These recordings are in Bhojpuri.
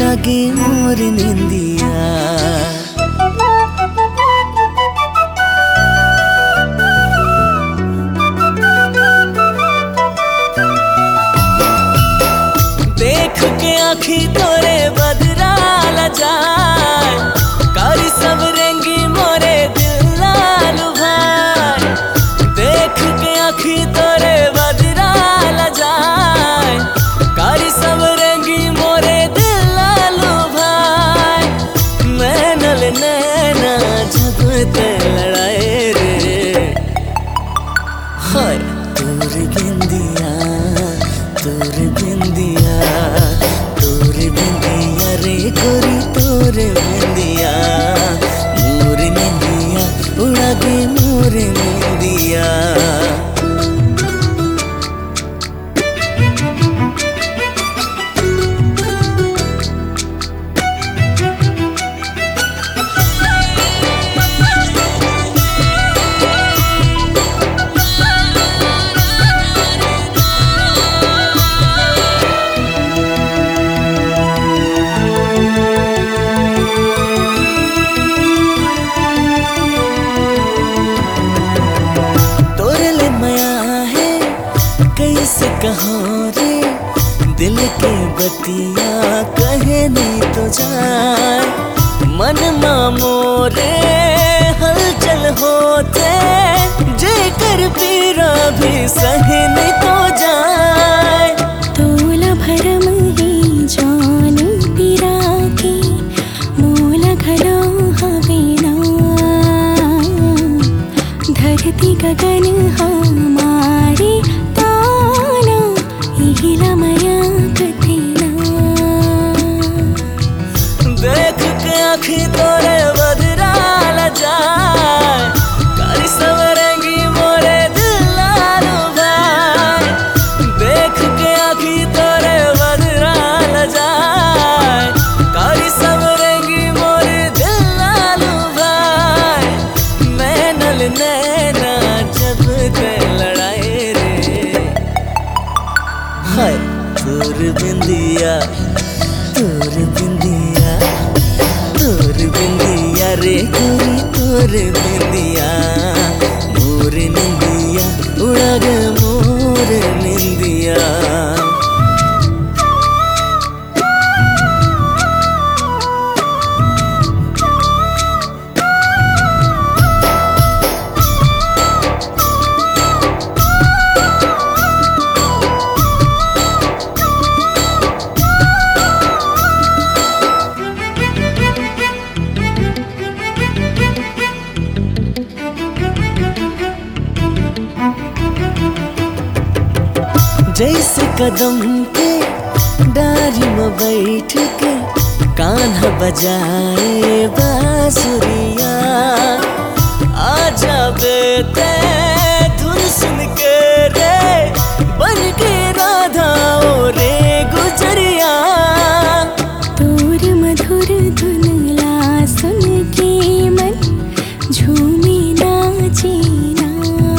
उड़ागे मोर निंदिया। देख के आँखी तोरे बदराल जाए, कारी सब रेंगी मोरे दिल लालू भाई। देख के आँखी तोरे बदराल जाए, कारी सब रेंगी मोरे दिल लालू भाई। नैनल नैना जब ते लड़ाए रे, हाय तोर बिंदिया तोर बिंदिया तोर बिंदिया रे गोरी तोर बिंदिया। मोर निंदिया उड़ा दे मोर निंदिया। कैसे कहाँ रे दिल के बतिया कहे नहीं तो जाए। मन मोरे हलचल होते जेकर पीरा भी सहे नहीं तो जाए। तोला भरम ही जानू पीरा की मोला घलो हवे ना। धरती गगन हमारे देख के आँखी तोरे बदराल जाए, कारी सब रेंगी मोरे दिल लालू भाई। देख के आँखी तोरे बदराल जाए, कारी सब रेंगी मोरे दिल लालू भाई। नैनल नैना जब ते लड़ाए रे, हाय तोर बिंदिया तोर बिंदिया तोर बिंदिया रे गोरी तोर बिंदिया। मोर निंदिया उड़ा गे मोर निंदिया। जैसे कदम के डारी में बैठ के कान्हा बजाए बांसुरिया। आजा बेटे धुन सुन के रे बन के राधा ओ रे गुजरिया। तोर मधुर धुन ला सुन के मन झूमे नाचे ना।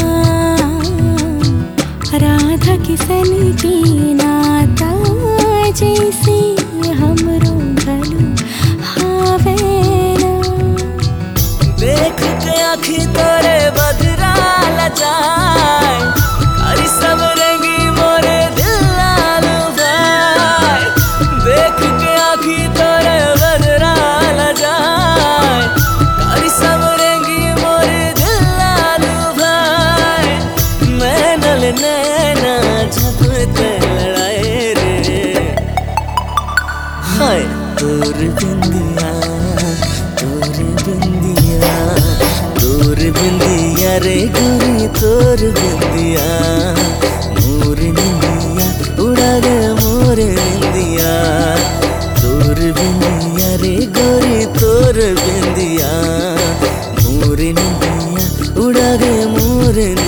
राधा किसन की नाता जैसे हमरो गलो हावे ना। देख के आँखी तोरे बदराल जाए, कारी सब रेंगी मोरे दिल लालू भाई। देख के आँखी तोरे बदराल जाए, कारी सब रेंगी मोरे दिल लालू भाई। नैनल नैना जब ते लड़ाए रे, हाय तोर बिंदिया तोर बिंदिया तोर बिंदिया रे गोरी तोर बिंदिया। मोर निंदिया उड़ा गे मोर निंदिया। तोर बिंदिया रे गोरी तोर बिंदिया। मोर निंदिया उड़ा गे मोर निंदिया।